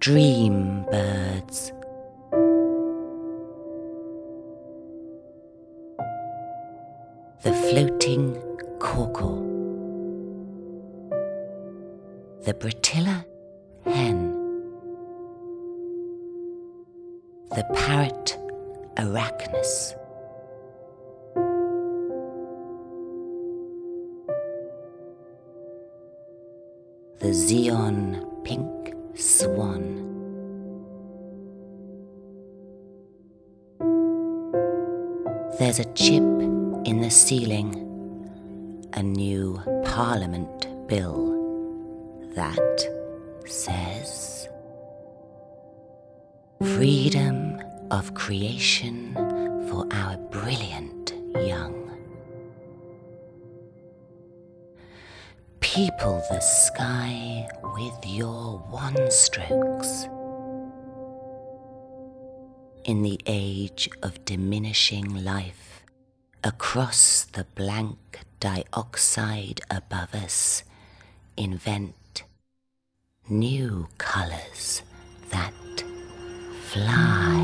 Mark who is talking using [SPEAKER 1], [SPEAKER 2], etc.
[SPEAKER 1] dream birds. The floating corkle, the Bratilla hen, the parrot Arachnus, the Xeon pink swan, there's a chip in the ceiling, a new Parliament bill that says freedom of creation for our brilliant young. People the sky with your wand strokes. In the age of diminishing life, across the blank dioxide above us, invent new colors that fly.